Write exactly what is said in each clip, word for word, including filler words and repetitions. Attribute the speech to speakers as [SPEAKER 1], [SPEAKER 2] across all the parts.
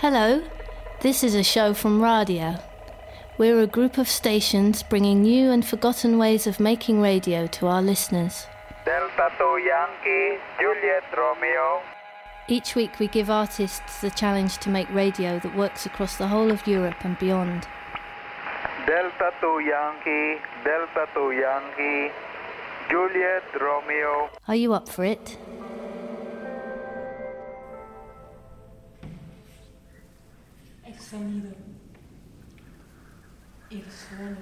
[SPEAKER 1] Hello, this is a show from Radio. We're a group of stations bringing new and forgotten ways of making radio to our listeners.
[SPEAKER 2] Delta two Yankee, Juliet Romeo.
[SPEAKER 1] Each week we give artists the challenge to make radio that works across the whole of Europe and beyond.
[SPEAKER 2] Delta two Yankee, Delta two Yankee, Juliet Romeo.
[SPEAKER 1] Are you up for it?
[SPEAKER 3] El sonido, el suelo,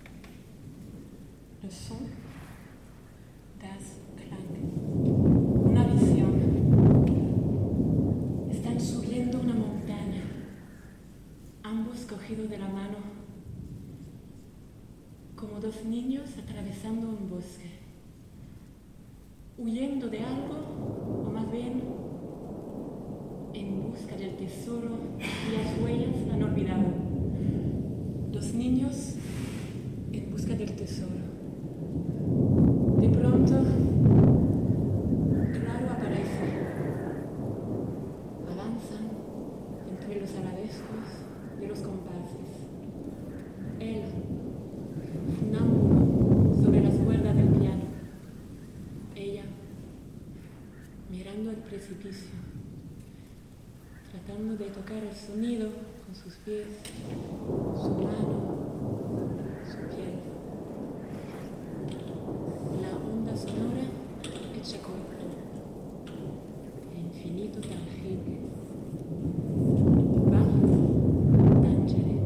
[SPEAKER 3] le son, das Klang, una visión. Están subiendo una montaña, ambos cogidos de la mano, como dos niños atravesando un bosque, huyendo de algo, o más bien en busca del tesoro cuyas huellas han olvidado. Los niños en busca del tesoro. De pronto, claro aparece. Avanzan entre los arabescos de los compases. Él, funámbulo sobre las cuerdas del piano. Ella, mirando el precipicio, tratando de tocar el sonido con sus pies, su mano, su piel. La onda sonora hecha corta, el infinito tangible. Bach, tangere.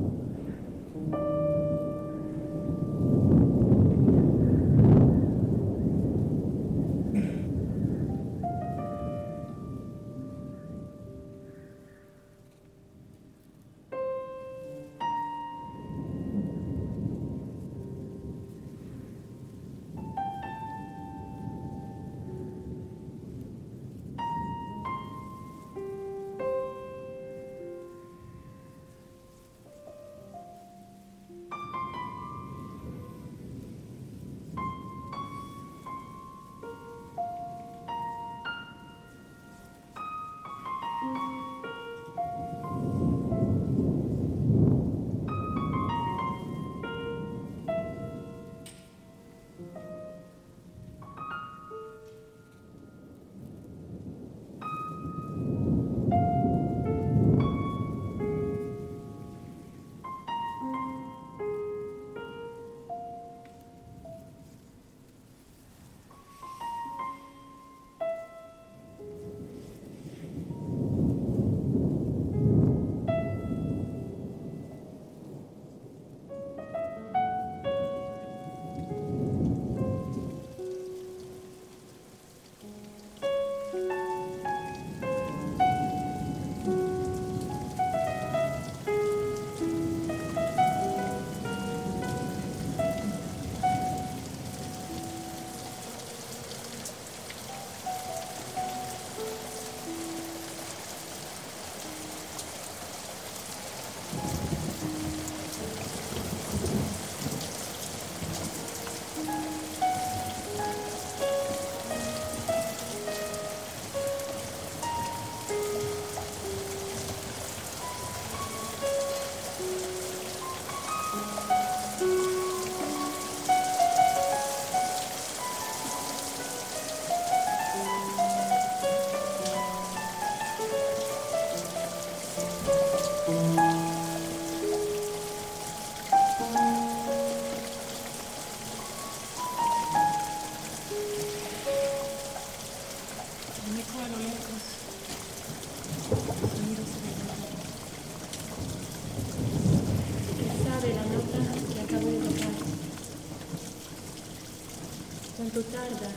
[SPEAKER 3] Tarda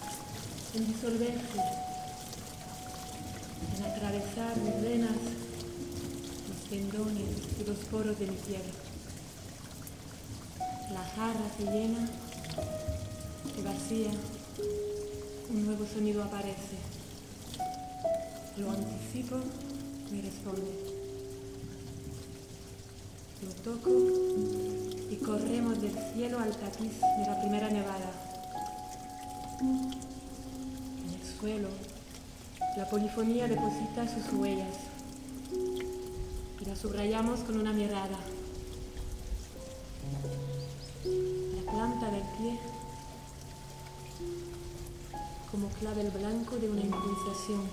[SPEAKER 3] en disolverse, en atravesar mis venas, mis tendones y los poros de mi piel. La jarra se llena, se vacía, un nuevo sonido aparece. Lo anticipo, me responde. Lo toco y corremos del cielo al tapiz de la primera nevada. En el suelo, la polifonía deposita sus huellas. y la subrayamos con una mirada. La planta del pie como clavel blanco de una improvisación.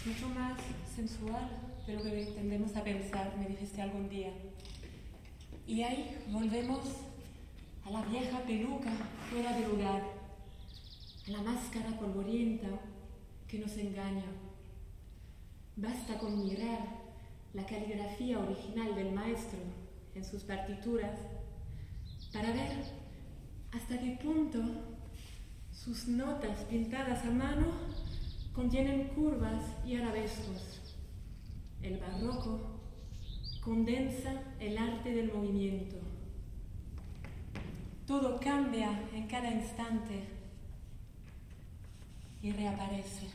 [SPEAKER 3] mucho más sensual de lo que tendemos a pensar, me dijiste algún día. Y ahí volvemos a la vieja peluca fuera de lugar, a la máscara polvorienta que nos engaña. Basta con mirar la caligrafía original del maestro en sus partituras para ver hasta qué punto sus notas pintadas a mano contienen curvas y arabescos. El barroco condensa el arte del movimiento. Todo cambia en cada instante y reaparece.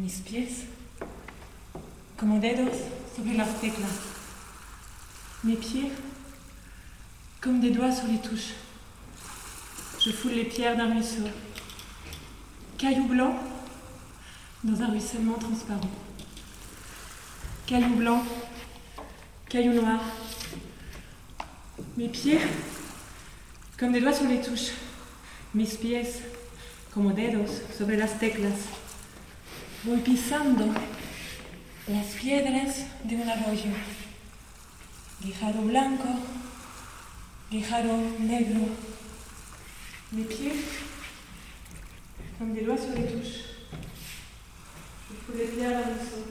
[SPEAKER 3] mis pies como dedos sobre las teclas, mes pieds comme des doigts sur les touches. Je foule les pierres d'un ruisseau, cailloux blancs dans un ruissellement transparent. Cailloux blancs, cailloux noirs, mes pieds comme des doigts sur les touches, mis pies como dedos sobre las teclas. Voy pisando las piedras de un arroyo. Guijarro blanco, guijarro negro. Mes pieds comme des doigts sur les touches. Je foule les pierres à l'eau.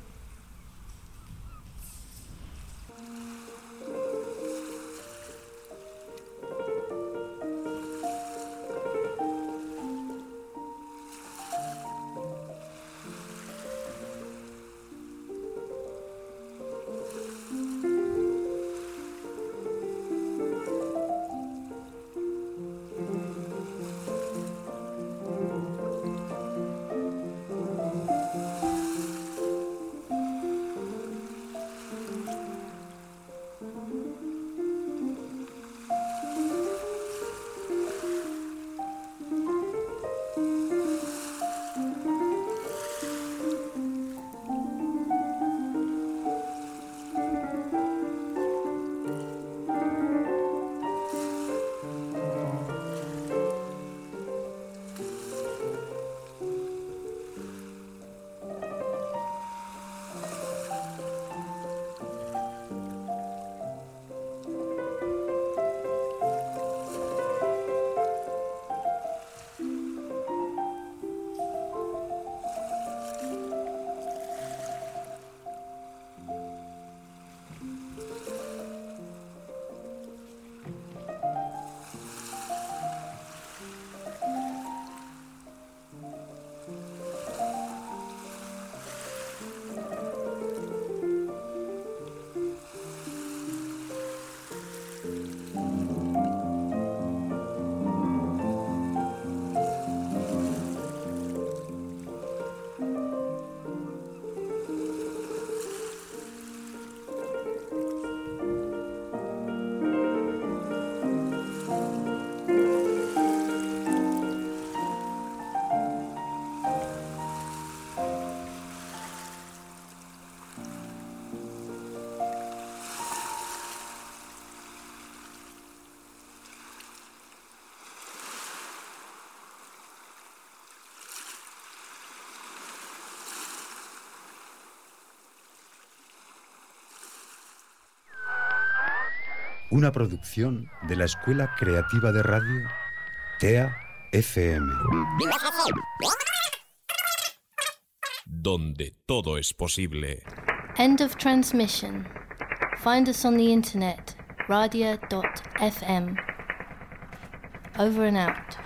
[SPEAKER 4] Una producción de la Escuela Creativa de Radio T E A F M.
[SPEAKER 5] Donde todo es posible.
[SPEAKER 1] End of transmission. Find us on the internet, radia dot f m. Over and out.